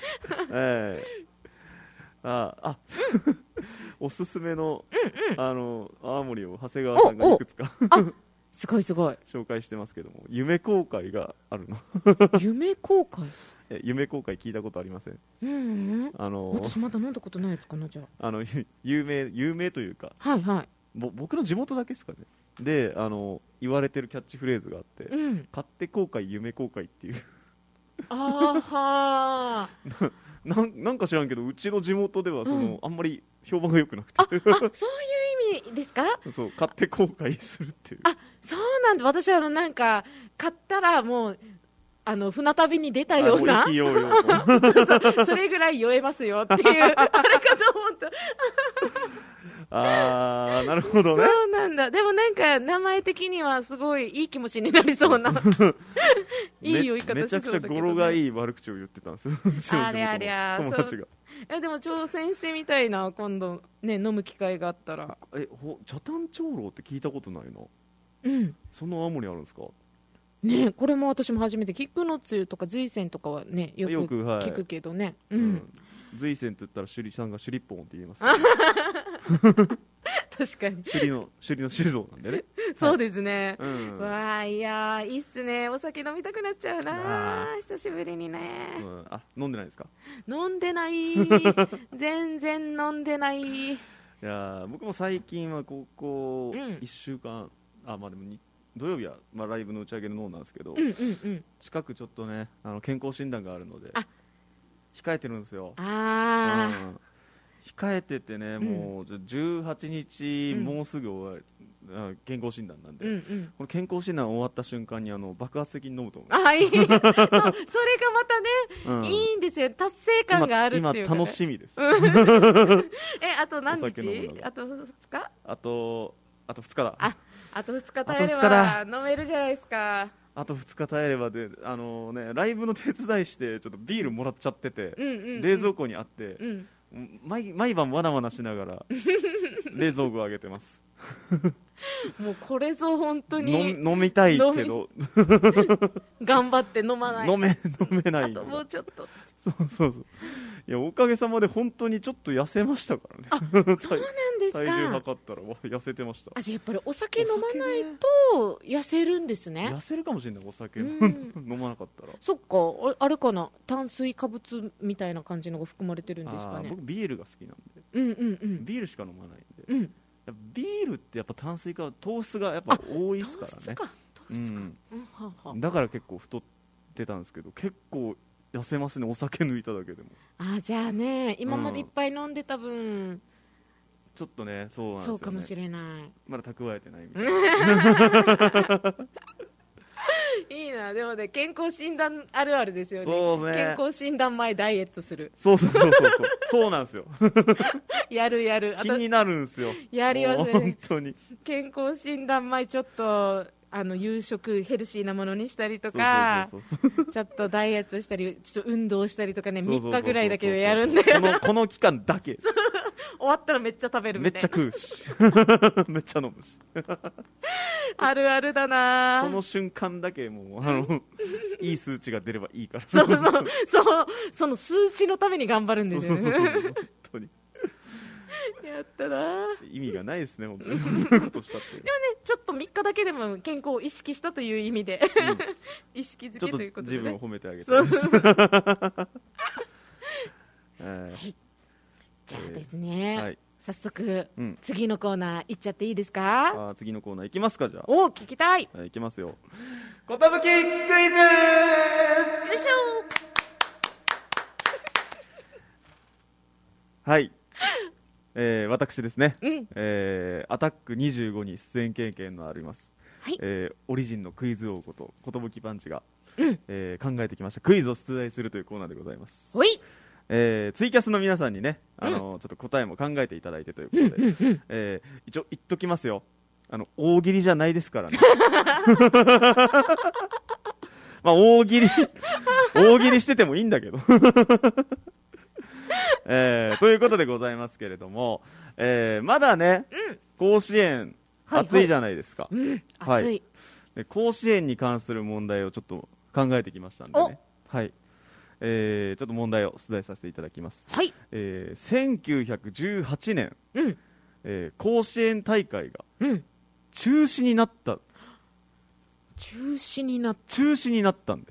おすすめの、青森を長谷川さんがいくつかすごい紹介してますけども、夢公開があるの。 夢公開？ 夢公開聞いたことありません？ 私まだ飲んだことないやつかな。じゃあ有名というか、僕の地元だけですかね。で言われてるキャッチフレーズがあって、勝手公開夢公開っていう。なんか知らんけど、うちの地元ではあんまり評判が良くなくて。 そういう意味ですか？ そう、勝手公開するっていう。 そうなんだ。私はなんか買ったらもう船旅に出たようなそれぐらい酔えますよっていうあれかと思った。 なるほどね。 そうなんだ。でもなんか名前的にはすごいいい気持ちになりそうな。いいい酔い方めちゃくちゃ語呂がいい悪口を言ってたんですよありゃありゃ友達が。 でも挑戦してみたいな、今度ね飲む機会があったら。 茶炭長老って聞いたことないな。 うん、 そんな青森あるんですかね。これも私も初めて、菊のつゆとか随泉とかはねよく聞くけどね、 随泉って言ったら首里さんが首里ポンって言います確かに首里の酒造なんでねそうですね、わあ、いやいいっすね。お酒飲みたくなっちゃうな、久しぶりにね、 飲んでないですか？ 飲んでない全然飲んでない。いや僕も最近はここ1週間、でも土曜日はライブの打ち上げの脳なんですけど、近くちょっとね健康診断があるので控えてるんですよ。控えててね、もう18日、もうすぐ終わり健康診断なんで、この健康診断終わった瞬間に爆発的に飲むと思う。 いいそれがまたね、いいんですよ。達成感があるっていうか、ね、 今楽しみですあと何日？あと2日？あと 2日だ。 あと2日耐えれば飲めるじゃないですか。 あと2日耐えればで、ライブの手伝いしてちょっとビールもらっちゃってて、冷蔵庫にあって、毎晩わなわなしながら冷蔵庫を上げてますもうこれぞ本当に飲みたいけど頑張って飲まない。 飲めない。 あともうちょっと。 そういやおかげさまで本当にちょっと痩せましたからね。 そうなんですか。 体重測ったら痩せてました。 じゃあやっぱりお酒飲まないと痩せるんですね。 痩せるかもしれない、お酒飲まなかったら。 そっか、あれかな、炭水化物みたいな感じのが含まれてるんですかね。 僕ビールが好きなんで、ビールしか飲まないんで、ビールってやっぱ炭水化糖質がやっぱ多いですからね。 糖質か、 だから結構太ってたんですけど、結構痩せますね、お酒抜いただけでも。 じゃあね、今までいっぱい飲んでた分、 ちょっとね、そうなんですよね。 そうかもしれない。 まだ蓄えてないみたいな。 いいな。でもね、健康診断あるあるですよね。 そうね。 健康診断前ダイエットする。 そうそうなんですよ。 やる気になるんですよ。 やりますね。 本当に。 健康診断前ちょっと夕食ヘルシーなものにしたりとか、ちょっとダイエットしたり、ちょっと運動したりとかね、3日ぐらいだけでやるんだよ。 この期間だけ。 終わったらめっちゃ食べるみたいな。 めっちゃ食うしめっちゃ飲むしあるあるだな。 その瞬間だけもういい数値が出ればいいから。 その数値のために頑張るんですよね。 本当にやったな。 意味がないですね、本当に。そういうことしたって。 でもね、ちょっと3日だけでも健康を意識したという意味で、意識づけということで、ね、 自分を褒めてあげて。 じゃあですね、早速、次のコーナー行っちゃっていいですか？ 次のコーナー行きますか。じゃあ聞きたい。 行きますよ。寿クイズ。よいしょはい私ですね、アタック25に出演経験のあります、オリジンのクイズ王こと寿パンチが、考えてきましたクイズを出題するというコーナーでございます。ツイキャスの皆さんにね、ちょっと答えも考えていただいてということで、一応言っときますよ、大喜利じゃないですからね。大喜利しててもいいんだけど。ということでございますけれども、まだね、甲子園暑いじゃないですか。 暑い。 で甲子園に関する問題をちょっと考えてきましたんでね。ちょっと問題を出題させていただきます。1918年、甲子園大会が中止になった。 中止になったんです。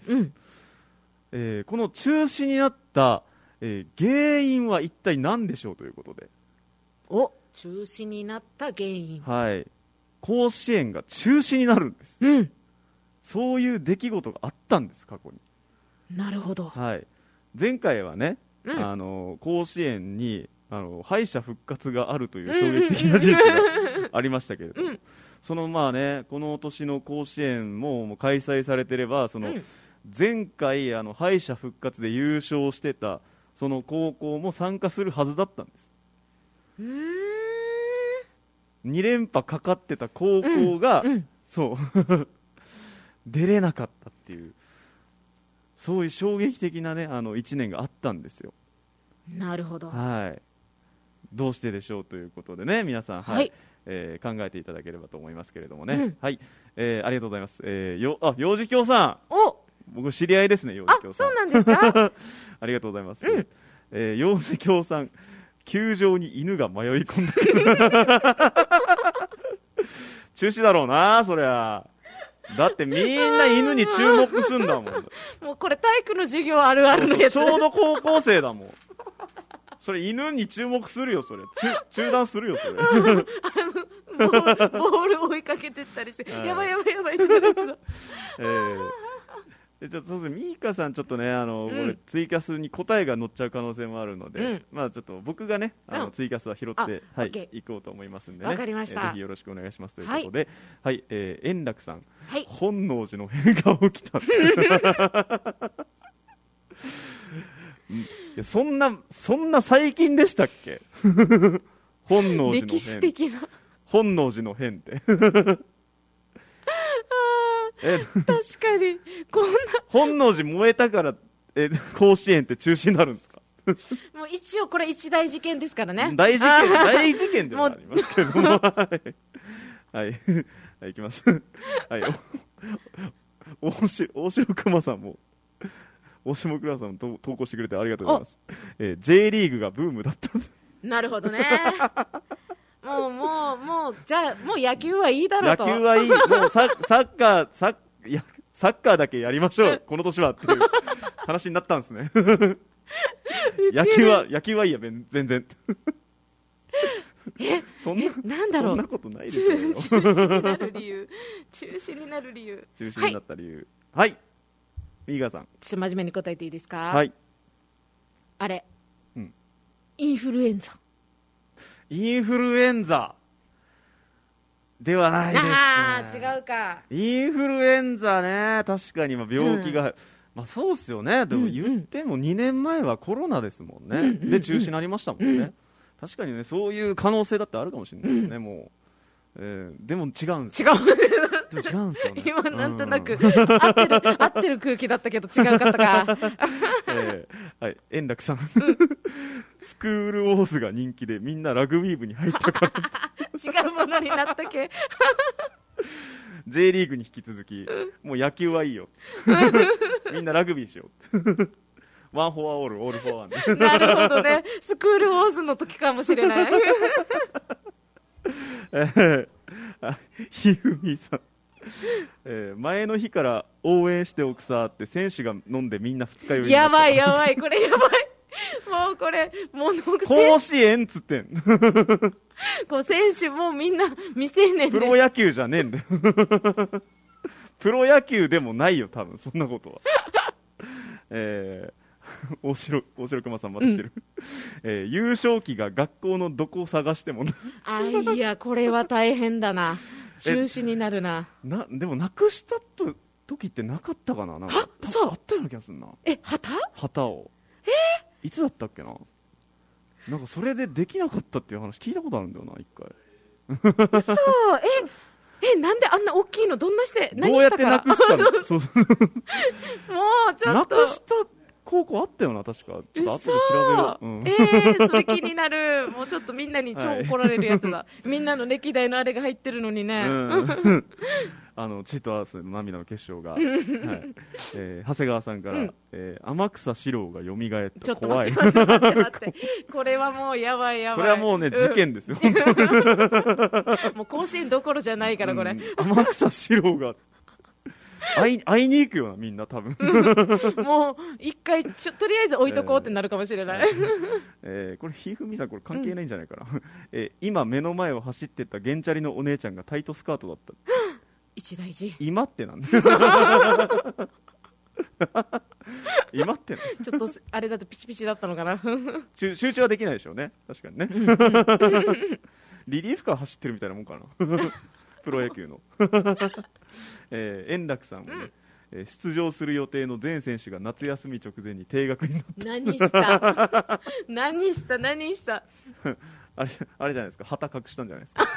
この中止になった原因は一体何でしょうということで。 中止になった原因。 甲子園が中止になるんです。そういう出来事があったんです、過去に。 なるほど。 前回はね、甲子園に敗者復活があるという衝撃的な事実がありましたけれども、そのこの年の甲子園も開催されてれば、その前回敗者復活で優勝してたその高校も参加するはずだったんです。2連覇かかってた高校が、そう出れなかったっていうそういう衝撃的なね1年があったんですよ。 なるほど。 はい。どうしてでしょうということでね、皆さん、はい、考えていただければと思いますけれどもね。はい、ありがとうございます。幼児教さん。僕知り合いですね、幼児教さん。 そうなんですか。 ありがとうございます。幼児教さん、球場に犬が迷い込んだけど中止だろうな、そりゃ。だってみんな犬に注目すんだもん。 もうこれ体育の授業あるあるのやつ。 ちょうど高校生だもん。それ犬に注目するよ、それ。中断するよ、それ。 ボール追いかけてったりして、やばいやばいやばいってなるけど。 ちょっとミーカさん、ちょっとねこれツイキャスに答えが載っちゃう可能性もあるので、まあちょっと僕がねツイキャスは拾っていこうと思いますんでね。 わかりました。 ぜひよろしくお願いしますということで、はい、円楽さん、本能寺の変が起きた。そんな最近でしたっけ？本能寺の変。 歴史的な。 本能寺の変って。 確かにこんな本能寺燃えたから甲子園って中止になるんですか？ もう一応これ一大事件ですからね。 大事件ではありますけどもはい、いきます。はい、大城熊さんも大島倉さんも投稿してくれてありがとうございます。J リーグがブームだった。 なるほどね。もうじゃあもう野球はいいだろうと。 野球はいい。もうサッカーだけやりましょう。この年はっていう話になったんですね。野球はいいや、全然。 なんだろう。 そんなことないでしょ。 中止になる理由。中止になった理由。 はい。ミーガーさん。 ちょっと真面目に答えていいですか？ はい。 あれ。インフルエンザ。 インフルエンザではないですね。 違うか。 インフルエンザね、確かに病気が、まあそうですよね。でも言っても2年前はコロナですもんね。で中止になりましたもんね。確かにね、そういう可能性だってあるかもしれないですね。もう、でも違うんですよ。でも違うんですよね。 今なんとなく合ってる空気だったけど違うかったか。 はい、円楽さん。スクールウォーズが人気でみんなラグビー部に入ったから。 違うものになったけ。 J リーグに引き続き、もう野球はいいよ。みんなラグビーしよう。ワンフォアオール、オールフォアワン。 なるほどね。スクールウォーズの時かもしれない。 ひふみさん。前の日から応援しておくさって選手が飲んでみんな二日酔いになった。 やばいこれやばい。もうこれ甲子園っつってん。 こう選手もみんな未成年でプロ野球じゃねえんだよ。プロ野球でもないよ多分そんなことは。大城熊さんまた来てる。優勝旗が学校のどこを探してもいやこれは大変だな。中止になるな。 でもなくした時ってなかったかな。なんかそうあったような気がするな。旗をいつだったっけな。なんかそれでできなかったっていう話聞いたことあるんだよな一回。 そうなんであんな大きいのどんなしてどうやってなくしたの？もうちょっとなくした高校あったよな確か。ちょっと後で調べよう。それ気になる。もうちょっとみんなに超怒られるやつだ。みんなの歴代のあれが入ってるのにね。 チートアースの涙の結晶が、長谷川さんから、天草四郎が蘇った。 ちょっと待ってこれはもうやばい。 それはもうね、事件ですよ。 もう甲子園どころじゃないからこれ。 天草四郎が会いに行くよなみんな多分。 もう一回とりあえず置いとこうってなるかもしれない。 これひふみさんこれ関係ないんじゃないかな。今目の前を走ってったゲンチャリのお姉ちゃんがタイトスカートだった。 一大事。 今ってなんだ。今ってなんちょっとあれだとピチピチだったのかな。 集中はできないでしょうね確かにね。リリーフカー走ってるみたいなもんかな。プロ野球の。円楽さんもね、出場する予定の全選手が夏休み直前に定額になった。 何したあれじゃないですか。旗隠したんじゃないですか。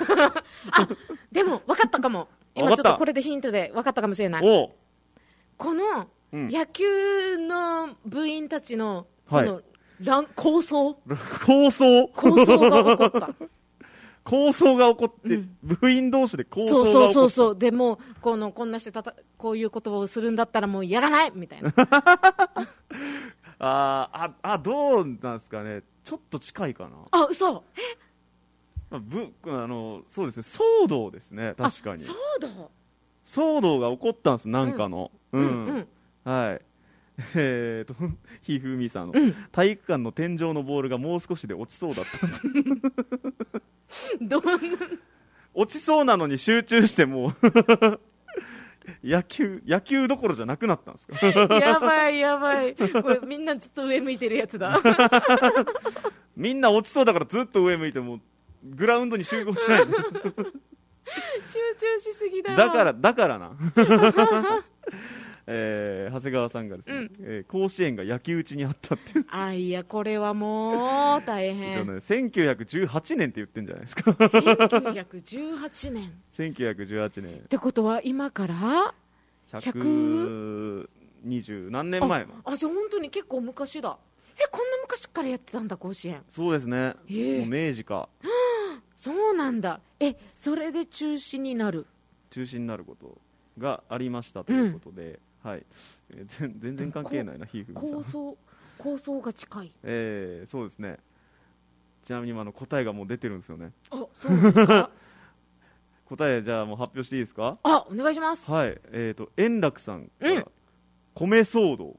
でも分かったかも。今ちょっとこれでヒントで分かったかもしれない。この野球の部員たちのこの抗争が起こった抗争が起こって、部員同士で抗争が起こった。 そうでもこんなしてこういうことをするんだったらもうやらないみたいなどうなんですかね。ちょっと近いかな。 嘘。 そうですね、騒動ですね。確かに騒動が起こったんです。なんかのはいひふみさんの、体育館の天井のボールがもう少しで落ちそうだった落ちそうなのに集中しても野球どころじゃなくなったんですかやばいこれみんなずっと上向いてるやつだみんな落ちそうだからずっと上向いてもグラウンドに集合しない集中しすぎだよ。 だからな長谷川さんがですね、甲子園が焼き討ちにあったっていやこれはもう大変。 1918年って言ってんじゃないですか 1918年ってことは今から 120何年前の。 じゃあ本当に結構昔だ。こんな昔からやってたんだ甲子園。 そうですね、もう明治かそうなんだ。それで中止になることがありましたということで、全然関係ないな。ひふみさん構想が近い。 そうですね。ちなみに今の答えがもう出てるんですよね。 そうなんですか答えじゃあもう発表していいですか。 お願いします。 円楽さんから米騒動。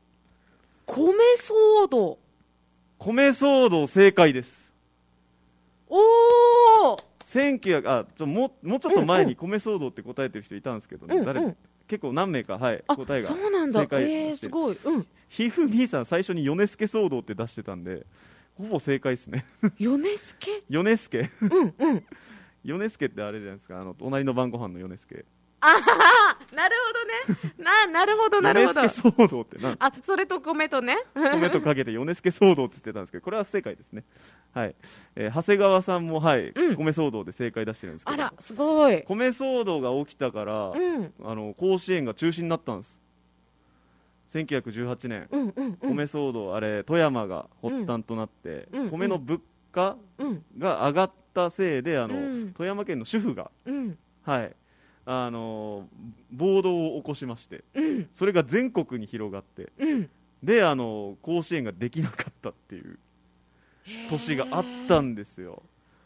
米騒動正解です。 おお。 もうちょっと前に米騒動って答えてる人いたんですけどね、結構何名か、答えが正解してる。 すごい。 ひふみさん最初に米助騒動って出してたんでほぼ正解ですね米助米助ってあれじゃないですか、隣の晩ご飯の米助。 なるほどね。なるほど。 米助騒動ってそれと米とね米とかけて米助騒動って言ってたんですけど、これは不正解ですね。長谷川さんも米騒動で正解出してるんですけど、 すごい。 米騒動が起きたから、甲子園が中止になったんです。1918年、米騒動、富山が発端となって、米の物価が上がったせいで富山県の主婦が、暴動を起こしまして、それが全国に広がって、で甲子園ができなかったっていう年があったんですよ。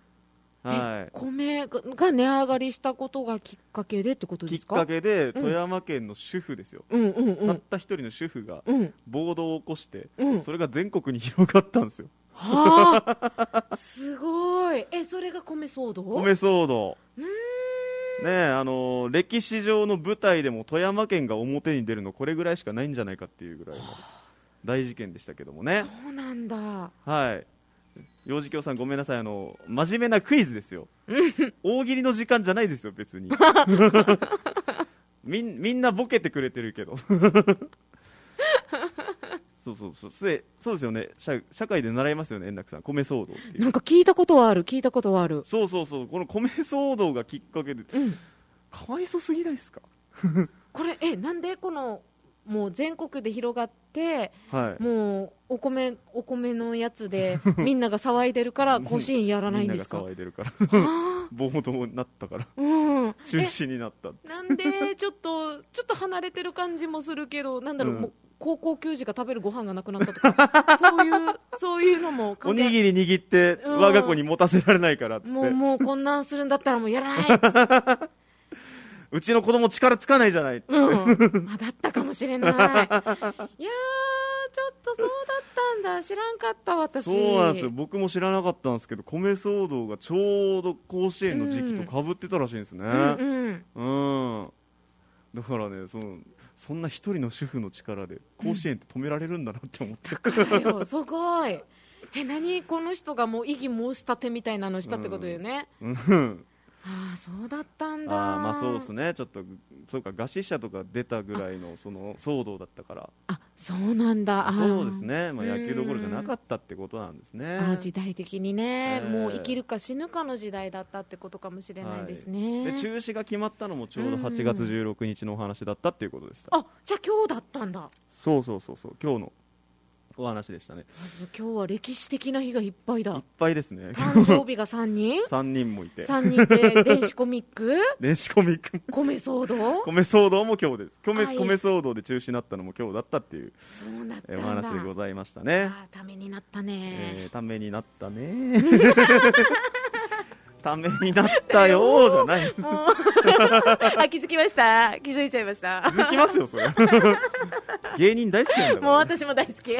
米が値上がりしたことがきっかけでってことですか。 きっかけで富山県の主婦ですよ、たった一人の主婦が暴動を起こして、それが全国に広がったんですよ。 すごい。それが米騒動ね。歴史上の舞台でも富山県が表に出るのこれぐらいしかないんじゃないかっていうぐらいの大事件でしたけどもね。 そうなんだ。 幼児教さんごめんなさい、真面目なクイズですよ大喜利の時間じゃないですよ別にみんなボケてくれてるけどそうですよね。社会で習いますよね、円楽さん。米騒動っていう。 なんか聞いたことはある。 そうこの米騒動がきっかけで、かわいそすぎないですかこれなんでもう全国で広がって、もうお米のやつでみんなが騒いでるから甲子園やらないんですか。 みんなが騒いでるから暴動になったから、中止になった。 なんでちょっと離れてる感じもするけど、もう高校球児が食べるご飯がなくなったとかそういうのもおにぎり握って我が子に持たせられないからっつって、 もうこんなんするんだったらもうやらないうちの子供力つかないじゃない、 だったかもしれない。いやーちょっとそうだったんだ。知らんかった私。 そうなんですよ、僕も知らなかったんですけど、米騒動がちょうど甲子園の時期とかぶってたらしいんですね。だからね、そんな一人の主婦の力で甲子園って止められるんだなって思って、 だからよ、すごい。何この人がもう異議申し立てみたいなのしたってことよね。 そうだったんだ。 まあそうですね、ちょっとそうか、餓死者とか出たぐらいのその騒動だったから。 そうなんだ。 そうですね、まあ、野球どころじゃなかったってことなんですね。 時代的にね、もう生きるか死ぬかの時代だったってことかもしれないですね。 で中止が決まったのもちょうど8月16日のお話だったっていうことでした。 じゃあ今日だったんだ。 そう今日のお話でしたね。 今日は歴史的な日がいっぱいだ。 いっぱいですね。 誕生日が3人 3人もいて、 3人で電子コミック米騒動も今日です。米騒動で中止になったのも今日だったっていうお話でございましたね。 ためになったね。 ためになったねためになったよじゃない気づきました。気づいちゃいました。 気づきますよそれ芸人大好きなんだから、ね、 もう私も大好き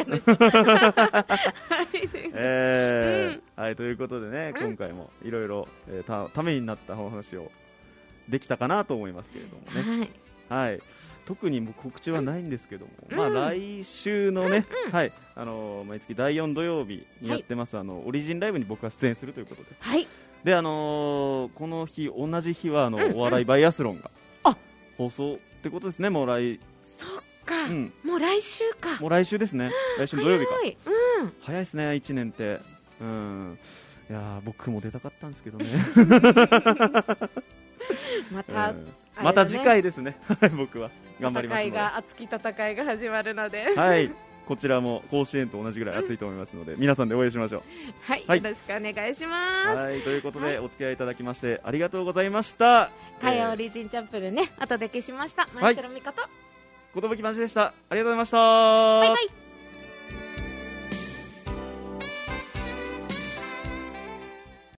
はい、ということでね、今回もいろいろためになったお話をできたかなと思いますけれどもね。はい、特にも告知はないんですけども、まあ来週のね、はい、毎月第4土曜日にやってます、オリジンライブに僕は出演するということで、 はい、 でこの日同じ日はお笑いバイアスロンが放送ってことですね。もうそっか、もう来週か。 もう来週ですね。来週の土曜日か。早いですね、1年って。いや僕も出たかったんですけどねまた次回ですね僕は頑張りますので、 熱き戦いが始まるので、 はい、こちらも甲子園と同じぐらい熱いと思いますので、皆さんで応援しましょう。 はい、よろしくお願いします。 はい、ということで、お付き合いいただきましてありがとうございました。 火曜リジンチャンプルね、後で消しました前城美香と寿まじでした。ありがとうございました。バイバイ。